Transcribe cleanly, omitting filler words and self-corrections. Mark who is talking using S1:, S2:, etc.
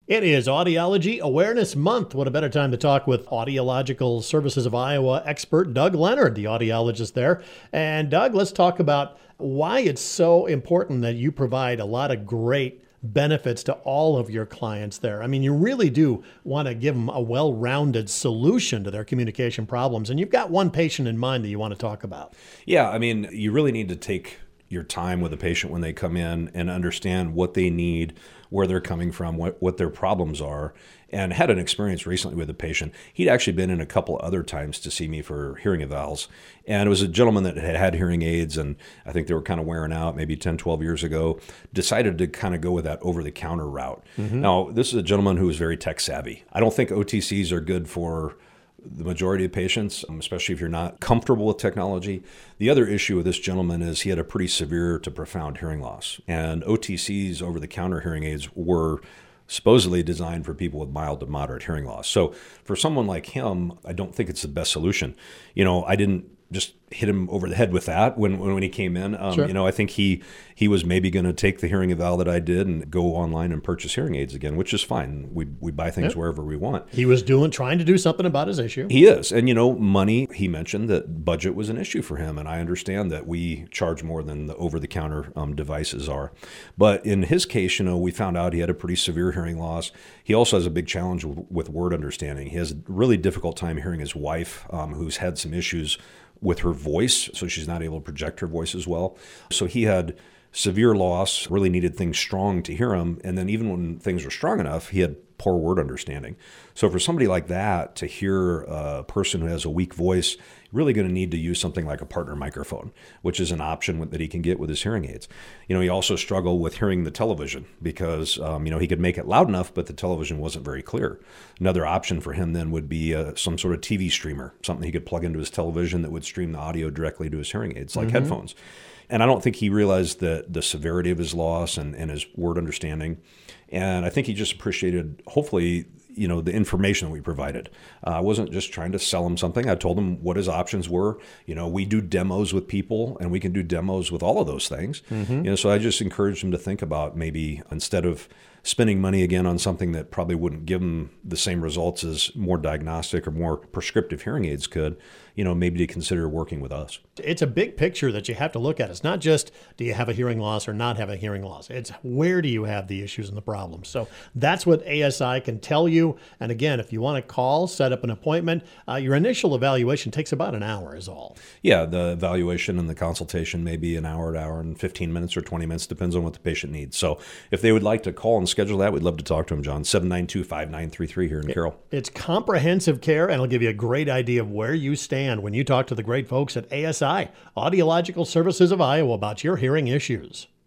S1: It is Audiology Awareness Month. What a better time to talk with Audiological Services of Iowa expert Doug Leonard, the audiologist there. And Doug, let's talk about why it's so important that you provide a lot of great benefits to all of your clients there. I mean, you really do want to give them a well-rounded solution to their communication problems. And you've got one patient in mind that you want to talk about.
S2: Yeah, I mean, you really need to take your time with a patient when they come in and understand what they need, where they're coming from, what their problems are. And had an experience recently with a patient. He'd actually been in a couple other times to see me for hearing evals. And it was a gentleman that had hearing aids, and I think they were kind of wearing out maybe 10, 12 years ago, decided to kind of go with that over-the-counter route. Mm-hmm. Now, this is a gentleman who was very tech-savvy. I don't think OTCs are good for the majority of patients, especially if you're not comfortable with technology. The other issue with this gentleman is he had a pretty severe to profound hearing loss. And OTCs, over-the-counter hearing aids, were supposedly designed for people with mild to moderate hearing loss. So for someone like him, I don't think it's the best solution. You know, I didn't just hit him over the head with that when he came in.
S1: Sure.
S2: You know, I think he was maybe going to take the hearing eval that I did and go online and purchase hearing aids again, which is fine. We buy things wherever we want.
S1: He was trying to do something about his issue.
S2: He is. And, you know, money, he mentioned that budget was an issue for him. And I understand that we charge more than the over-the-counter devices are. But in his case, you know, we found out he had a pretty severe hearing loss. He also has a big challenge with word understanding. He has a really difficult time hearing his wife, who's had some issues with her voice, so she's not able to project her voice as well. So he had severe loss, really needed things strong to hear him, and then even when things were strong enough, he had poor word understanding. So for somebody like that to hear a person who has a weak voice, really going to need to use something like a partner microphone, which is an option that he can get with his hearing aids. You know, he also struggled with hearing the television because, you know, he could make it loud enough, but the television wasn't very clear. Another option for him then would be some sort of TV streamer, something he could plug into his television that would stream the audio directly to his hearing aids, like headphones. And I don't think he realized the severity of his loss and his word understanding. And I think he just appreciated, hopefully, you know, the information that we provided. I wasn't just trying to sell him something. I told him what his options were. You know, we do demos with people, and we can do demos with all of those things. You know, so I just encouraged him to think about maybe instead of spending money again on something that probably wouldn't give him the same results as more diagnostic or more prescriptive hearing aids could, you know, maybe to consider working with us.
S1: It's a big picture that you have to look at. It's not just do you have a hearing loss or not have a hearing loss. It's where do you have the issues and the problems. So that's what ASI can tell you. And again, if you want to call, set up an appointment, your initial evaluation takes about an hour is all.
S2: Yeah, the evaluation and the consultation may be an hour and 15 minutes or 20 minutes, depends on what the patient needs. So if they would like to call and schedule that, we'd love to talk to them, John. 792-5933 here in Carroll. It's
S1: comprehensive care, and it'll give you a great idea of where you stand when you talk to the great folks at ASI, Audiological Services of Iowa, about your hearing issues.